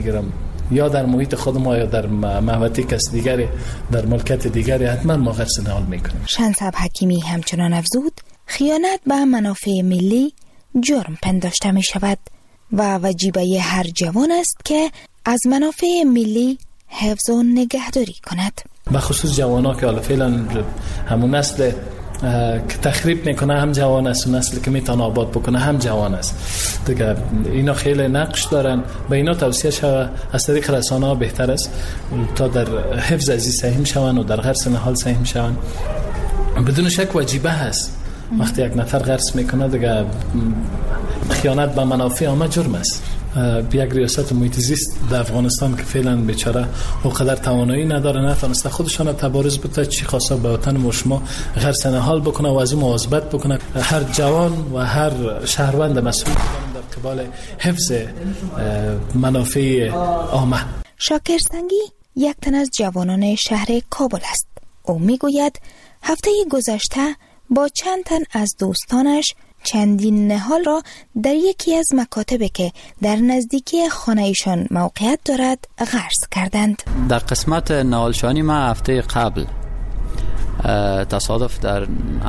گیرم یا در محیط خود ما یا در محوطه کس دیگری در ملکت دیگری حتما ما غرس نهال میکنیم. شنصب حکیمی همچنان افزود خیانت به منافع ملی جرم پنداشته می شود و واجبه هر جوان است که از منافع ملی حفظ و نگهداری کند. به خصوص جوانان که حالا فعلا همون نسل که تخریب میکنه هم جوان است و نسلی که میتونه آباد بکنه هم جوان است دیگه. اینا خیلی نقش دارن، به اینا توصیه شود از طریق رسانه ها بهتر است تا در حفظ ازی سهم شون و در غرس نهال سهم شون. بدون شک واجبه هست وقتی یک نفر غرس میکنه دیگه خیانت به منافع عامه جرم است. یک ریاست محیط زیست در افغانستان که فعلا بیچاره اونقدر توانایی نداره، نتونسته خودشان تبارز بده، چی خواسته به وطن ما شما غرس نهال بکنه و از اون مواظبت بکنه. هر جوان و هر شهروند مسئول در قبال حفظ منافع عامه. شاکر سنگی یک تن از جوانان شهر کابل است. او میگوید هفته گذشته با چند تن از دوستانش چندین نهال را در یکی از مکاتبی که در نزدیکی خانه ایشان موقعیت دارد غرس کردند. در قسمت نهالشانی ما هفته قبل تصادف در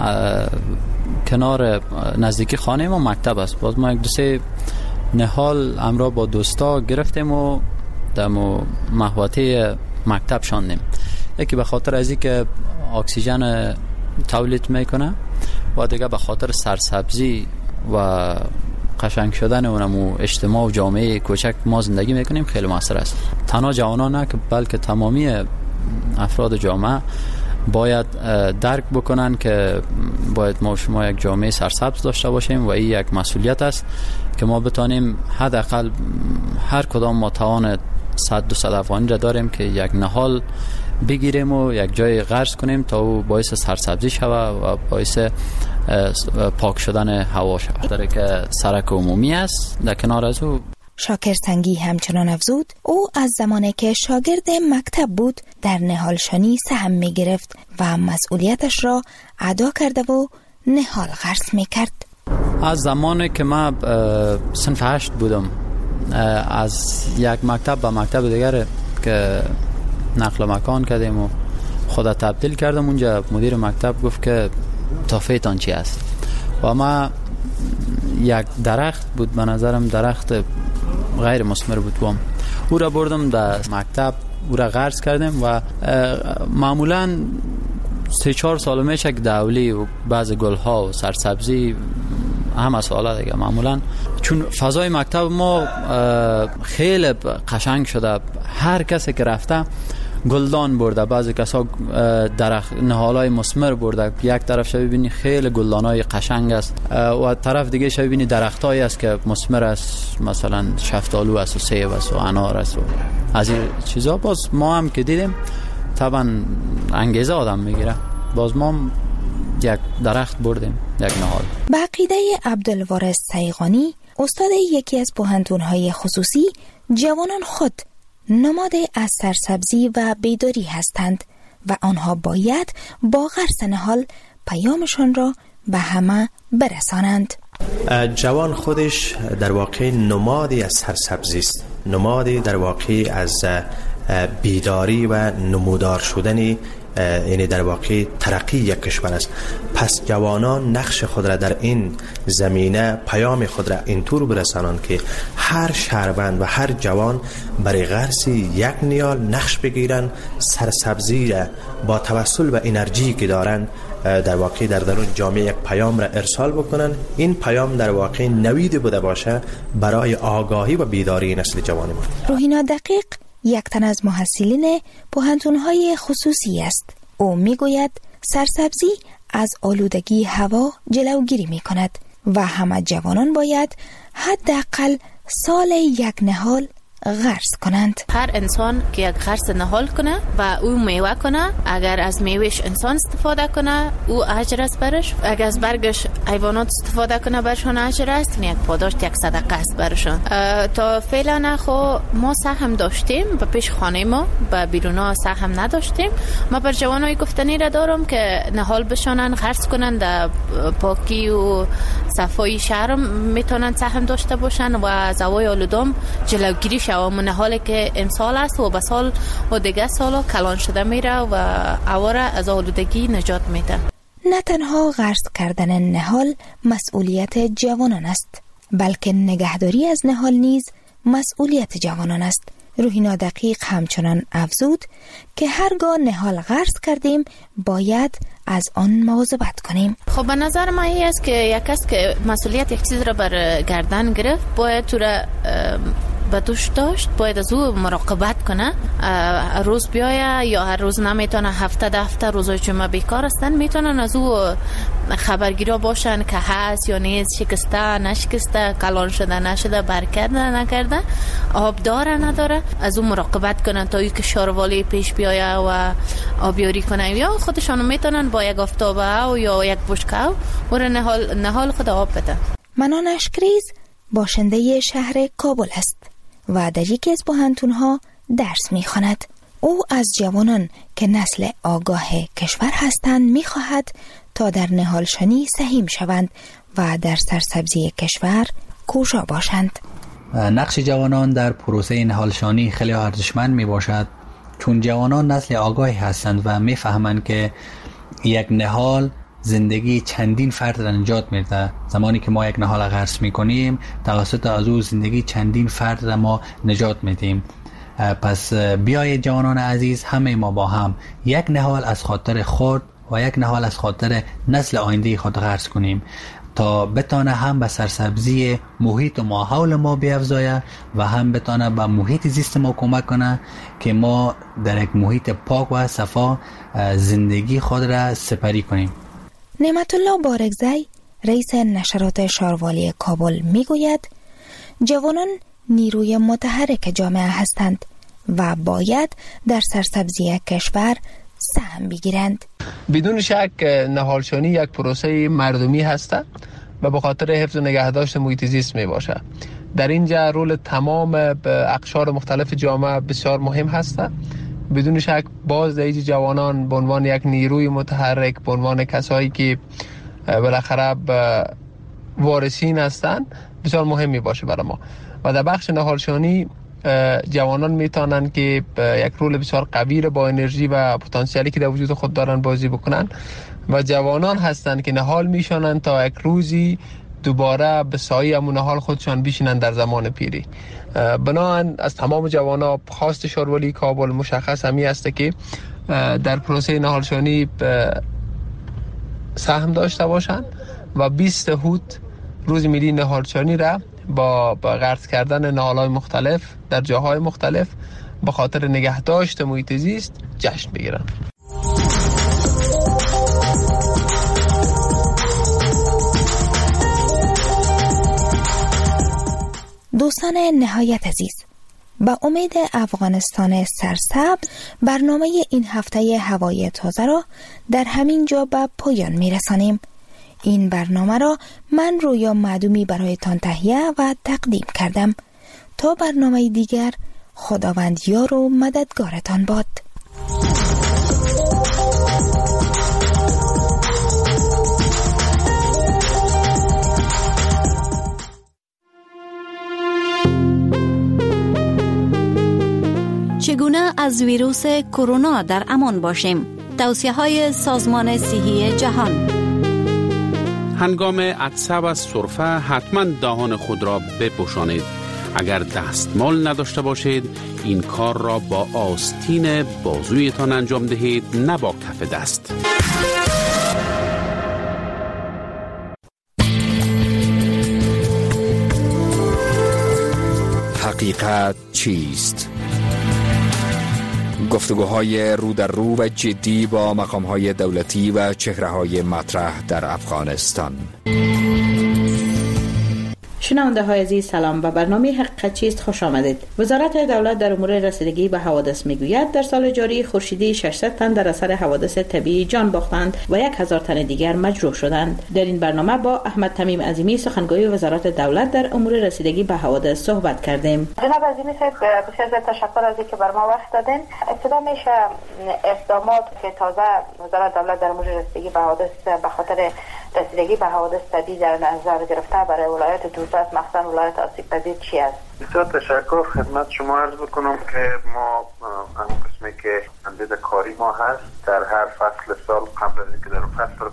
کنار نزدیکی خانه ما مکتب است. باز ما یک دو سه نهال امرا با دوستا گرفتیم و در محوطه مکتب شاندیم. یکی به خاطر از اینکه اکسیژن تولید میکنه و دیگه به خاطر سرسبزی و قشنگ شدن اونمو اجتماع و جامعه کوچک ما زندگی میکنیم خیلی موثر است. تنها جوانان نه که بلکه تمامی افراد جامعه باید درک بکنن که باید ما شما یک جامعه سرسبز داشته باشیم و این یک مسئولیت است که ما بتانیم حداقل هر کدام ما توان 100-200 افغانی را داریم که یک نهال بگیریم و یک جای غرس کنیم تا او باعث سرسبزی شود و باعث پاک شدن هوا شود. در که سرک عمومی است در کنار از او. شاکر سنگی همچنان افزود او از زمانی که شاگرد مکتب بود در نهالشانی سهم می گرفت و مسئولیتش را ادا کرده و نهال غرس می کرد. از زمانی که من صنف 8 بودم از یک مکتب به مکتب دیگر که نقل مکان کردیم و خدا تبدیل کردم، اونجا مدیر مکتب گفت که تافهتان چی است و ما یک درخت بود به نظرم درخت غیر مثمر بود و او را بردم در مکتب او را غرس کردیم و معمولا 3-4 سال میشه که دولی و بعض گلها و سرسبزی هم از حالا دیگه معمولا چون فضای مکتب ما خیلی قشنگ شده، هر کسی که رفته گلدان برده، بعضی کسا درخت نهالای مثمر برده، یک طرف شو ببینی خیلی گلدانای قشنگ است و طرف دیگه شو ببینی درختایی است که مثمر است، مثلا شفتالو است و سیب است و انار است و از این چیزا. باز ما هم که دیدیم طبعا انگیزه آدم میگیره، باز ما یک درخت بردیم یک نهال. به عقیده عبدالوارث سیغانی استاد یکی از پوهنتون‌های خصوصی، جوانان خود نماد از سرسبزی و بیداری هستند و آنها باید با غرس نهال پیامشان را به همه برسانند. جوان خودش در واقع نمادی از سرسبزی است، نمادی در واقع از بیداری و نمودار شدنی، یعنی در واقع ترقی یک کشور است. پس جوانان نقش خود را در این زمینه، پیام خود را اینطور برسانند که هر شهروند و هر جوان برای غرس یک نیال نقش بگیرن، سرسبزی را با توسل به انرژی که دارن در واقع در درون جامعه یک پیام را ارسال بکنن. این پیام در واقع نوید بوده باشه برای آگاهی و بیداری نسل جوان ما. روحینا دقیق یک تن از محصلین پوهنتون‌های خصوصی است. او میگوید سرسبزی از آلودگی هوا جلوگیری می‌کند و همه جوانان باید حداقل سال یک نهال غرس کنند. هر انسان که یک غرس نهال کنه و او میوه کنه، اگر از میوهش انسان استفاده کنه او اجر است برش، اگر از برگش حیوانات استفاده کنه برشان اجر است، یک پاداش، یک صدقه است برشان. تا فعلا خو ما سهم داشتیم به پیش خانه ما، به بیرونا سهم نداشتیم. ما بر جوانای گفتنی را دارم که نهال بشانن، غرس کنن، در پاکی و صفای شهر میتونن سهم داشته باشن و از هوای آلودم جلوگیری شود. من حالی که امسال است و به سال و دیگه سالا کلان شده میره و هوا را از آلودگی نجات میده. نه تنها غرس کردن نهال مسئولیت جوانان است، بلکه نگهداری از نهال نیز مسئولیت جوانان است. روحینا دقیق همچنان افزود که هرگاه نهال غرس کردیم باید از آن مواظبت کنیم. خب به نظر من این است که یک کس که مسئولیت یک چیز را بر گردن گرفت باید تو را به دوش داشت، باید از او مراقبت کنه. روز بیایه یا هر روز نمیتونه، هفته روزای جمعه بیکار هستن، میتونن از او خبرگیرا باشن که هست یا نیست، شکسته نشکسته، کلان شده نشده، برکرده نکرده، آب داره نداره، از او مراقبت کنن تا که شاروالی پیش بیایه و آبیاری کنن. یا خودشان میتونن با یک آفتابه یا یک بشکه برای نهال خود آب بده. منان اشکریز باشنده شهر کابل است و در یکی از پوهنتون‌ها درس می‌خواند. او از جوانان که نسل آگاه کشور هستند می‌خواهد تا در نهالشانی سهیم شوند و در سرسبزی کشور کوشا باشند. نقش جوانان در پروسه نهالشانی خیلی ارزشمند میباشد، چون جوانان نسل آگاهی هستند و میفهمند که یک نهال زندگی چندین فرد را نجات میده. زمانی که ما یک نهال غرس میکنیم توسط از او زندگی چندین فرد را ما نجات میدیم. پس بیایید جوانان عزیز، همه ما با هم یک نهال از خاطر خود و یک نهال از خاطر نسل آینده خود غرس کنیم تا بتانه هم به سرسبزی محیط و ماحول ما بیفزایه و هم بتانه به محیط زیست ما کمک کنه که ما در یک محیط پاک و صفا زندگی خود را سپری کنیم. نعمت الله بارگزی رئیس نشرات شاروالی کابل میگوید جوانان نیروی متحرک جامعه هستند و باید در سرسبزی کشور سهم بگیرند. بدون شک نهالشانی یک پروسه مردمی هست و به خاطر حفظ و نگهداشت محیط زیست می باشه. در اینجا رول تمام اقشار مختلف جامعه بسیار مهم هست. بدون شک باز در جوانان به عنوان یک نیروی متحرک، به عنوان کسایی که بالاخره وارثین هستند بسیار مهم می باشه برای ما. و در بخش نهالشانی جوانان میتونن که یک رول بسیار قوی با انرژی و پتانسیلی که در وجود خود دارن بازی بکنن و جوانان هستن که نهال میشونن تا یک روزی دوباره به سایه همون نهال خودشان بشینن در زمان پیری. بنابراین از تمام جوانا خواست شاروالی کابل مشخص همی است که در پروسه نهالشانی سهم داشته باشن و 20 هوت روز ملی نهالشانی را با غرس کردن نهال‌های مختلف در جاهای مختلف به خاطر نگهداشت محیط زیست جشن بگیرن. دوستان نهایت عزیز، با امید افغانستان سرسبز برنامه این هفته هوای تازه را در همین جا به پایان میرسانیم. این برنامه را من رویا معدومی برایتان تهیه و تقدیم کردم. تا برنامه دیگر، خداوند یار و مددگارتان باد. چگونه از ویروس کرونا در امان باشیم؟ توصیه‌های سازمان صحی جهان. هنگام عطسه و سرفه حتما دهان خود را بپوشانید. اگر دستمال نداشته باشید این کار را با آستین بازویتان انجام دهید، نه با کف دست. حقیقت چیست؟ گفتگوهای رو در رو و جدی با مقام‌های دولتی و چهره‌های مطرح در افغانستان. شنونده های عزیز سلام، به برنامه حقیقت چیست خوش آمدید. وزارت دولت در امور رسیدگی به حوادث میگوید در سال جاری خورشیدی 600 تن در اثر حوادث طبیعی جان باختند و 1000 تن دیگر مجروح شدند. در این برنامه با احمد تمیم عظیمی سخنگوی وزارت دولت در امور رسیدگی به حوادث صحبت کردیم. جناب عظیمی صاحب، بسیار تشکر از اینکه بر ما وقت دادین. ابتدا میشه اقدامات که تازه وزارت دولت در امور رسیدگی به حوادث به خاطر رسیدگی به حوادث طبیعی در نظر گرفته برای ولایت دوزت مخصوصا ولایت آسیب پذیر چی است؟ بسیار تشکر. خدمت شما عرض بکنم که ما همون قسمی که اندیده کاری ما هست در هر فصل سال قبل از اینکه در فصل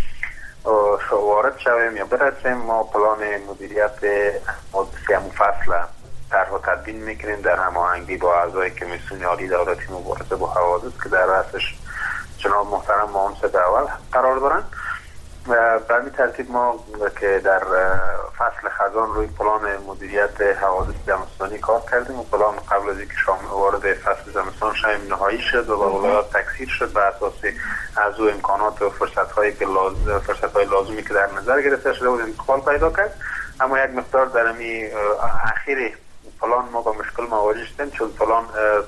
وارد شویم یا برسیم ما پلان مدیریت حادثه همون فصل طرح و تدوین میکنیم در هماهنگی با اعضای کمیسیون عالی دولتی مبارزه با حوادث که در رأسش جناب محترم معاونت اول قرار دارن. به همین ترتیب ما که در فصل خزان روی پلان مدیریت حوادث زمستانی کار کردیم و پلان قبل از اینکه وارد فصل زمستان شویم نهایی شد و با ولایات تکثیر شد به اساس از او امکانات و فرصت‌های لازمی که در نظر گرفته شده بود انتقال پیدا کرد. اما یک مقدار در امی اخیر پلان ما با مشکل مواجه شدیم چون پلان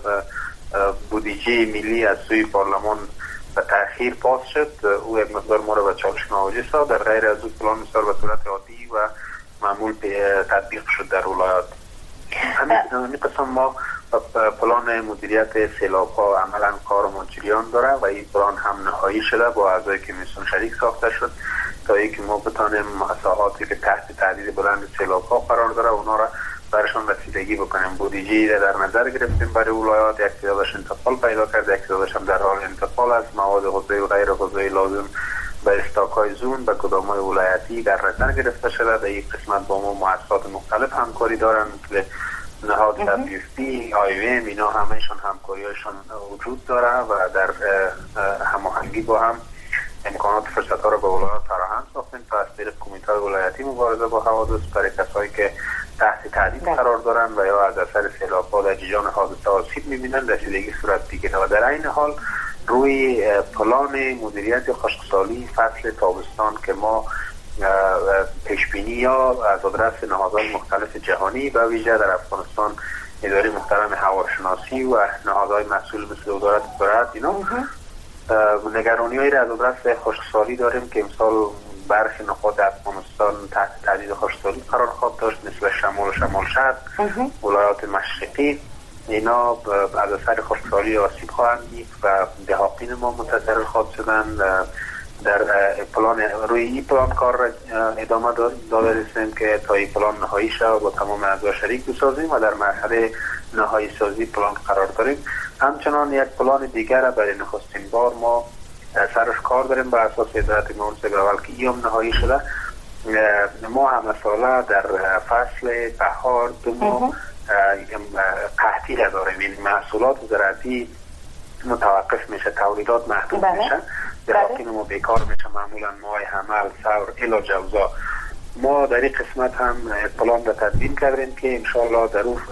بودجه ملی از سوی پارلمان به تأخیر پاس شد. او یک مقدار ما را به چالش مواجه ساخت. در غیر از او پلان بسیار به صورت عادی و معمول تطبیق شد در ولایات. همین قسم ما پلان مدیریت سیلاب ها عملا کار مجریان داره و این پلان هم نهایی شده با اعضای کمیسیون شریک ساخته شد تا اینکه ما بتانیم ساحاتی که تحت تهدید بلند سیلاب ها قرار داره اونا را برشان رسیدگی بکنیم. بودجه در نظر گرفتیم برای ولایات، یک تعدادش انتقال پیدا کرده، یک تعدادش هم در حال انتقال است. مواد غذایی و غیر غذایی لازم به استاک‌های زون به گدام‌های ولایتی در نظر گرفته شده. در این قسمت با ما مؤسسات مختلف همکاری دارن مثل نهاد WFP، IOM، اینا همه‌شون همکاری‌هاشون وجود داره و در هماهنگی با هم امکانات فرصت‌ها را به ولایات فراهم ساختیم تا از طریق کمیته ولایتی مبارزه با حوادث برای کسایی که تحت تهدید قرار دارن و یا از اثر سیلاب‌ها در جریان حادثه آسیب می‌بینن رسیدگی صورت بگیره. و در این حال روی پلان مدیریت خشکسالی فصل تابستان که ما پیشبینی یا از آدرس نهادهای مختلف جهانی به ویژه در افغانستان اداره محترم هواشناسی و نهادهای مسئول مثل وزارت زراعت اینا نگرانی‌هایی را از آدرس خشکسالی داریم که امسال برخی نقاط افغانستان تحت تهدید خشکسالی قرار خواهد داشت مثل شمال و شمال شرق، ولایات مشرقی. اینا از اثر خشکسالی آسیب خواهند دید و دهاقین ما متضرر خواهد شدن. در پلان روی این پلان کار را ادامه داده رسیم که تا این پلان نهایی شود با تمام اعضا شریک بسازیم و در مرحله نهایی سازی پلان قرار داریم. همچنان یک پلان دیگر برای نخستین بار ما سرش کار داریم به اساس هدایت معاونت اول که این نهایی شده. ما همه ساله در فصل بهار دو ماه قحطی را داریم. این محصولات زراعتی متوقف میشه، تولیدات محدود میشه، دهاقین ما بیکار میشه، معمولا ماه حمل، ثور الی جوزا. ما در این قسمت هم پلان را تدوین کردیم که انشالله در اون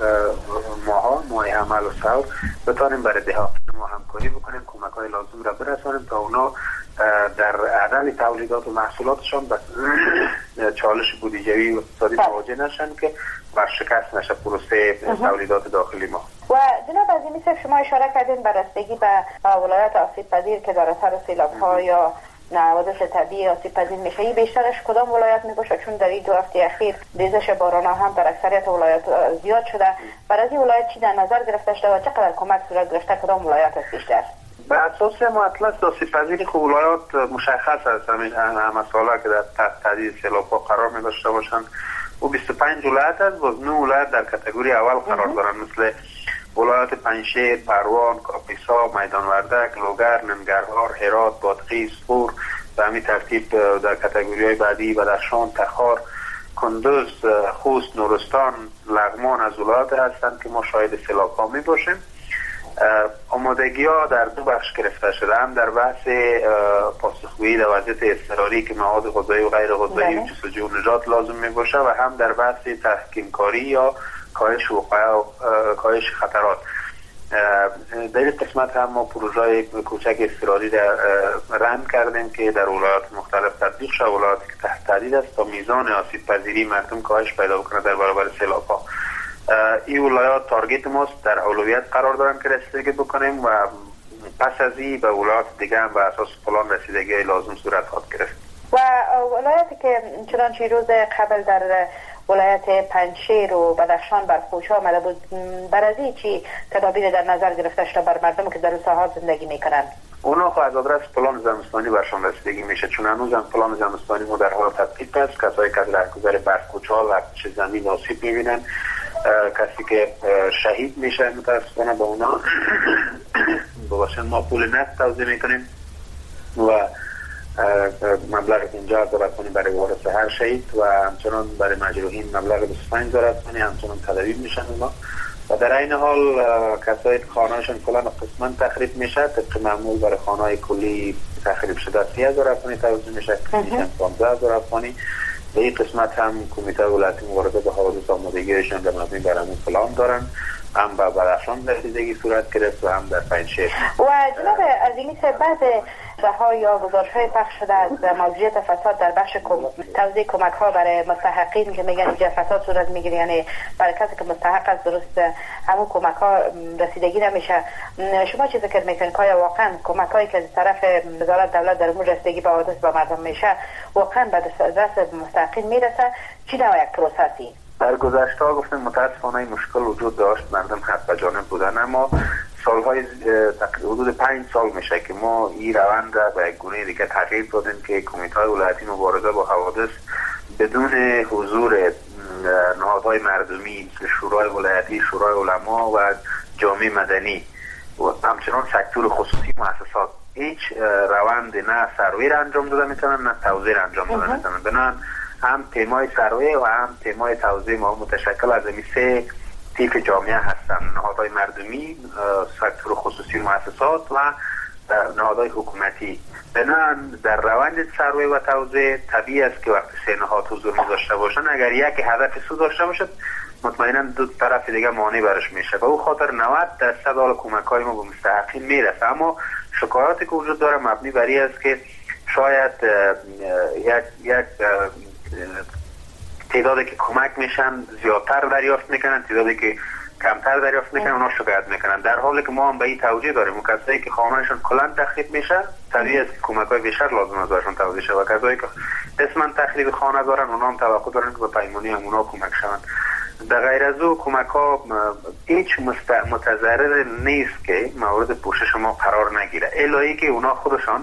ماه حمل و ثور بتانیم برای دهاقین ما همکاری بکنیم، کمک های لازم را برسانیم تا اونا در عدم تولیدات و محصولاتشان به چالش بودجه‌ای و اقتصادی مواجه نشن که برشکست نشه پروسه تولیدات داخلی ما. و جناب عزیز مثل شما اشاره کردین به رسیدگی به ولایات آسیب پذیر که در اثر سیلاب‌ها یا حوادث طبیعی آسیب پذیر میشه، این بیشترش کدام ولایت میباشه؟ چون در این 2 هفته اخیر ریزش باران‌ها هم در اکثریت ولایات زیاد شده. برای این ولایت چی در نظر گرفته شده و چقدر کمک صورت گرفته؟ کدام ولایت است بیشتر؟ به اساس اطلاس آسیب پذیری خب ولایات مشخص است. همه ساله که در تحت تهدید سیلاب‌ها قرار می‌داشته باشند و 25 ولایت است و 9 ولایت در کاتگوری اول قرار دارند مثل ولایات پنجشیر، پروان، کاپیسا، میدان وردک، لوگر، ننگرهار، هرات، بادغیس، فور. به همین ترتیب در کاتگوری‌های بعدی بدخشان، تخار، کندوز، خوست، نورستان، لغمان از ولایات هستند که ما شاهد سیلاب‌ها می‌باشیم. آمادگی‌ها در 2 بخش گرفته شده، هم در بحث پاسخگویی در وضعیت اضطراری که مواد غذایی و غیر غذایی و جستجو و نجات لازم می‌باشه و هم در بحث تحکیم کاری یا کاهش وقایع و کاهش خطرات. در این قسمت هم ما پروژه کوچک اضطراری را رند کردیم که در ولایات مختلف تطبیق شد، ولایاتی که تحت تهدید است تا میزان آسیب پذیری مردم کاهش پیدا بکنه در برابر سیلاب‌ها. این ولایات تارگت ماست، در اولویت قرار دارن که رسیدگی بکنیم و پس از این به ولایات دیگه هم به اساس پلان رسیدگی لازم صورت خواهد گرفت. و ولایتی که چنانچه روز قبل در ولایت پنجشیر و بدخشان بر فوش آمده بود، برای چی تدابیر در نظر گرفته شده بر مردم که در ساحات زندگی میکنن؟ اونا خو از آدرس پلان زمستانی برشان رسیدگی میشه، چون هنوز هم پلان زمستانی ما در حال تطبیق است. کسایی که از رهگذر برف کوچال و چه زمین آسیب میبینن، کسی که شهید میشه متاسفانه با اونا باشن ما پول نقد توزیع میکنیم و مبلغ 50,000 افغانی برای وارث هر شهید و همچنان برای مجروحین مبلغ 25,000 افغانی همچنان تداوی میشن اونا. و در این حال کسایی که خانه‌شون کلا قسما تخریب میشه، طبق معمول برای خانه‌های کلی تخریب شده 30,000 افغانی توزیع میشه، میشن 15,000 افغانی. به این قسمت هم کمیته ولایتی مبارزه با حوادث آمادگیشان در مبنی بر همون پلان دارن، هم به بدخشان رسیدگی صورت گرفت و هم در پنجشیر. و جناب عظیمی بعض ها یا گزارش‌های پخش شده از موجودیت فساد در بخش توزیع کمک‌ها برای مستحقین که میگن اینجا فساد صورت میگیره، یعنی برای کسی که مستحق است درست همون کمک‌ها رسیدگی نمیشه. شما چه ذکر میکنید که واقعا کمک‌هایی که از طرف وزارت دولت در امور رسیدگی به حوادث با مردم میشه واقعا به دست مستحقین میرسه؟ چی نوع یک پروسسی؟ در گذشته ها گفتیم متاسفانه مشکل وجود داشت، مردم حق به جانب بودن، اما سالهای حدود 5 سال میشه که ما این روند را به یک گونه دیگه تغییر دادیم که کمیته ولایتی مبارزه با حوادث بدون حضور نهادهای مردمی مثل شورای ولایتی، شورای علما و جامعه مدنی و همچنان سکتور خصوصی مؤسسات هیچ روند نه سروی را انجام داده میتونن نه توزیع را انجام داده میتونن. بنابراین هم تیمای سروی و هم تیمای توزیع ما متشکل از این سه تیپ جامعه هستن: نهادهای مردمی، سکتور خصوصی مؤسسات و نهادهای حکومتی. بنابراین در روند سروی و توزیع طبیعی است که وقتی سه نهاد حضور داشته باشن، اگر یک هدف سو داشته باشد مطمئنا دو طرف دیگه مانع برش میشه. به او خاطر 90% حال کمک‌های ما به مستحقین میرسه، اما شکایاتی که وجود داره مبنی بر این است که شاید یک تعدادی که کمک میشن زیادتر دریافت میکنن، تعدادی که کمتر دریافت میکنن اونا شکایت میکنن، در حالی که ما هم به این توجیه داریم. و کسایی که خانه‌شون کلا تخریب میشه طبیعی است که کمک‌های بیشتر لازم است برشون توزیع شه، و کسایی که قسما تخریب خانه دارن اونا هم توقع دارن که به پیمانی هم اونا کمک شون. در غیر از او کمک‌ها هیچ متضرر نیست که مورد پوشش ما قرار نگیره، الهی که اونا خودشان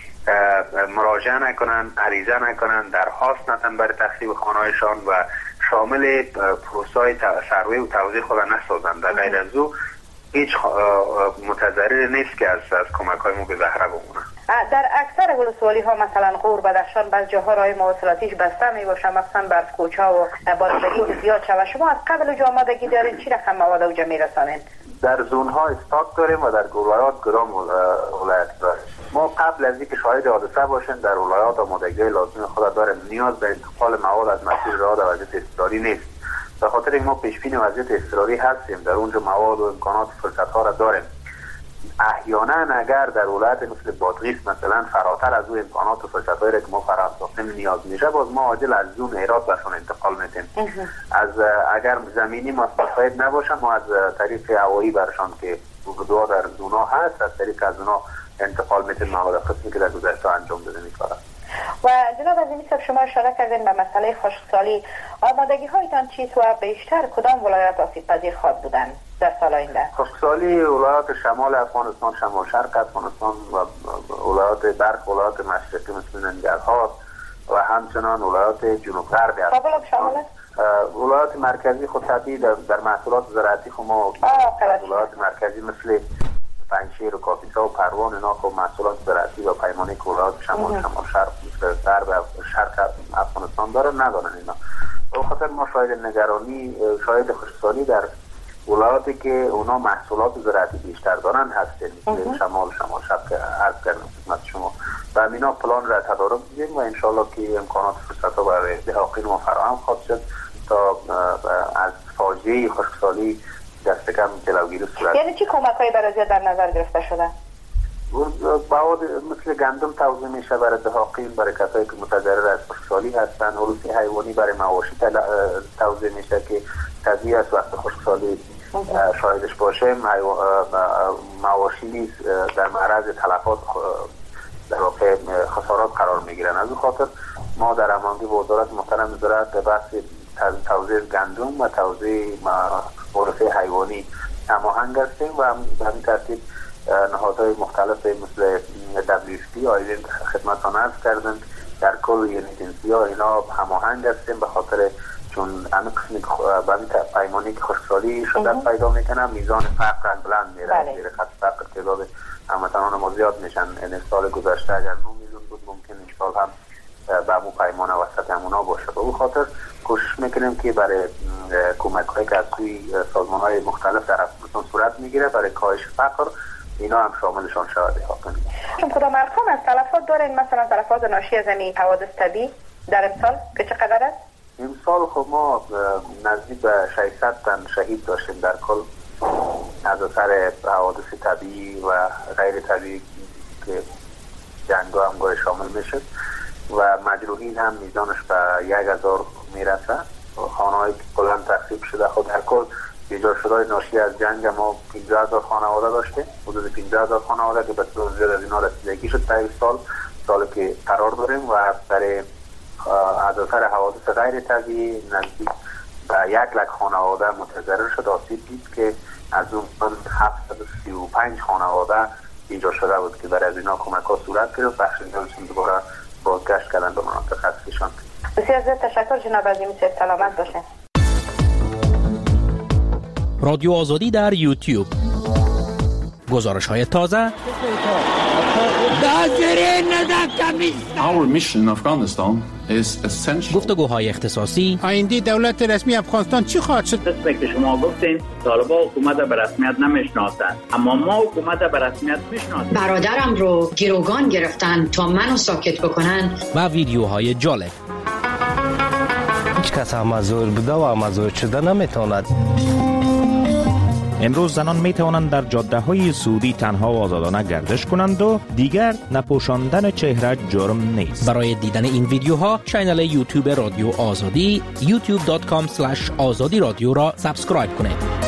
مراجعه نکنن، عریضه نکنن، درخواست ندن برای تخریب خانه‌هایشان و شامل پروسه‌های سروی و توزیع خود نسازن. در غیر از او هیچ متضرر نیست که از کمک‌های ما به بهره بمونه. در اکثر ولسوالی ها مثلا غور، بدخشان، بعض جاها راه مواصلاتیش بسته میباشه، مثلا برف کوچه و بارندگی زیاد شود. شما از قبل آمادگی دارین چی رقم مواد اوجا میرسانین؟ در زون ها استاک داریم و در ولایات گرام ولایت داریم. ما قبل از اینکه شاهد حادثه باشیم در ولایات آمادگی لازم خود داریم. نیاز به انتقال مواد از مسیر راه در وضعیت اضطراری نیست. به خاطر ما پیشبین وضعیت اضطراری هستیم، در اونجا مواد و امکانات فرصت‌ها را داریم. احیانا اگر در ولایت مثل بادغیس مثلا فراتر از اون امکانات و فرصت‌هایی که ما فراهم نیاز میشه، باز ما عاجل از زون هرات برشون انتقال میدیم. از اگر زمینی مستفید نباشن ما از طریق هوایی برشان که حدودها در زونا هست از طریق از اونا انتقال میدیم مواد قسمی که در گذشته انجام داده می‌کنن. و جناب عزیزی صاحب شما اشاره کردین به مسئله خشکسالی. آمادگی هایتان چیست و بیشتر کدام ولایت آسیب پذیر خواهد بودن در سال آینده؟ خشکسالی ولایات شمال افغانستان، شمال شرق افغانستان و ولایات برخ ولایات مشرقی مثل ننگرهار و همچنان ولایات جنوب غرب کابل شامل ولایات مرکزی خود طبیعی در محصولات زراعتی خود ما ولایات مرکزی مثل پنجشیر و کاپیسا و پروان اینا خب محصولات زراعتی و پیمانی که ولایات شمال شرق مثل غرب شرق افغانستان دارن ندارن اینا. به خاطر ما شاید نگرانی شاید خشکسالی در ولایاتی که اونا محصولات زراعتی بیشتر دارن هستن مثل شمال شرق عرض کردم خدمت شما. و اینا پلان را تدارک می‌کنیم و ان شاءالله که امکانات فرصت‌ها برای دهاقین ما فراهم خواهد شد تا از فاجعه خشکسالی دست کم جلوگیری صورت. یعنی چی کمک‌هایی برای زیاد در نظر گرفته شده؟ مواد مثل گندم توزیع میشه برای دهاقین، برای کسایی که متضرر از خشکسالی هستن. علوفه حیوانی برای مواشی توزیع میشه که طبیعی است وقت خشکسالی شاهدش باشیم مواشی در معرض تلفات در واقع خسارات قرار میگیرن. از اون خاطر ما در هماهنگی با وزارت محترم زراعت به بحث توزیع گندم و توزیع علوفه حیوانی هماهنگ هستیم و به همین ترتیب نهادهای مختلف مثل WFP آیدین خدمتان عرض کردن در کل یعنی جنسی ها اینا هماهنگ هستیم به خاطر چون همه قسمی که پیمانی که خشکسالی شدت پیدا میکنه میزان فقر بلند میره زیر خط فقر تعداد هموطنان ما زیاد میشن. این سال گذشته اگر 9 میلیون بود ممکن این سال هم به همون پیمان وسط همونا باشه. به اون خاطر کوشش میکنیم که برای کمک هایی که از سوی سازمان های مختلف در افغانستان صورت میگیره برای کاهش فقر اینا هم شاملشان شود. چون کدام ارقام از تلفات دارین، مثلا تلفات ناشی از این حوادث طبیعی در امسال که چقدر است؟ امسال خب ما نزدیک به 600 تن شهید داشتیم در کل از اثر حوادث طبیعی و غیر طبیعی که جنگ هم گاهی شامل میشه و مجروحین هم میزانش به 1000 میرسه. خانه‌هایی که کلا تخریب شده خود در کل ایجاد شده ناشی از جنگ ما 15000 خانواده داشتیم، حدود 15000 خانواده که به طور زیاد از اینا رسیدگی شد در این سال که قرار داریم و برای از اثر حوادث غیر طبیعی نزدیک به 100,000 خانواده متضرر شد، آسیب دید که از اون 735 خانواده ایجاد شده بود که برای از اینا کمک ها صورت گرفت. بخش دیگرشون دوباره بازگشت کردن به مناطق اصلیشان. بسیار زیاد تشکر جناب عظیم، سلامت باشین. رادیو آزادی در یوتیوب، گزارش های تازه. Our mission in Afghanistan is essential. گفتگوهای اختصاصی. آینده دولت رسمی افغانستان چی خواهد شد؟ مثل که شما گفتین طالبان حکومت به رسمیت نمیشناسند، اما ما حکومت به رسمیت میشناسیم. برادرم رو گروگان گرفتن تا منو ساکت بکنن. و ویدیوهای جالب. هیچ کس مزور بوده و مزور شده نمیتواند. امروز زنان می توانند در جاده های سعودی تنها و آزادانه گردش کنند و دیگر نپوشاندن چهره جرم نیست. برای دیدن این ویدیوها کانال یوتیوب رادیو آزادی youtube.com/azadi radio را سابسکرایب کنید.